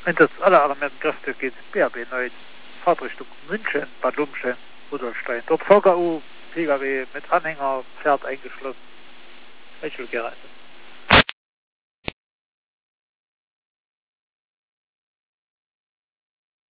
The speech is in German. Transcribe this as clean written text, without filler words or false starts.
Wenn das alle mit dem Kräfte geht, BRB neu Fahrtrichtung München, Bad Lumschen, Rudolstein. Dort VKU, Pkw mit Anhänger, Pferd eingeschlossen. Welche Geräte?